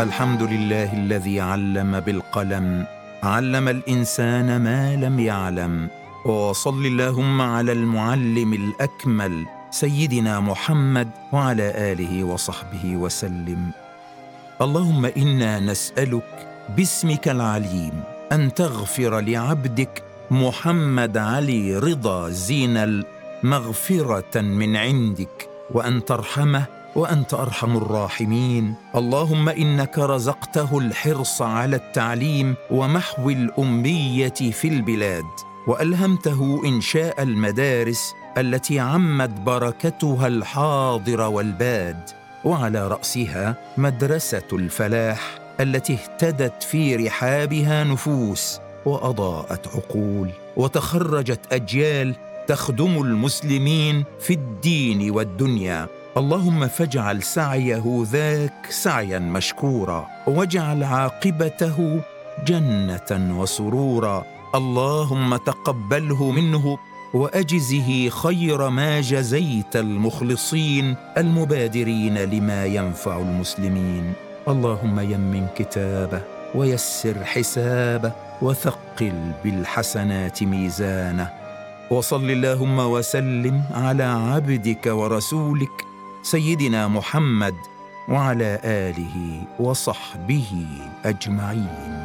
الحمد لله الذي علم بالقلم، علم الإنسان ما لم يعلم. وصل اللهم على المعلم الأكمل سيدنا محمد وعلى آله وصحبه وسلم. اللهم إنا نسألك باسمك العليم أن تغفر لعبدك محمد علي رضا زين مغفرة من عندك، وأن ترحمه وأنت أرحم الراحمين. اللهم إنك رزقته الحرص على التعليم ومحو الأمية في البلاد، وألهمته إنشاء المدارس التي عمت بركتها الحاضر والباد، وعلى رأسها مدرسة الفلاح التي اهتدت في رحابها نفوس وأضاءت عقول، وتخرجت أجيال تخدم المسلمين في الدين والدنيا. اللهم فاجعل سعيه ذاك سعيا مشكورا، واجعل عاقبته جنة وسرورا. اللهم تقبله منه وأجزه خير ما جزيت المخلصين المبادرين لما ينفع المسلمين. اللهم يمن كتابه ويسر حسابه وثقل بالحسنات ميزانه. وصل اللهم وسلم على عبدك ورسولك سيدنا محمد وعلى آله وصحبه أجمعين.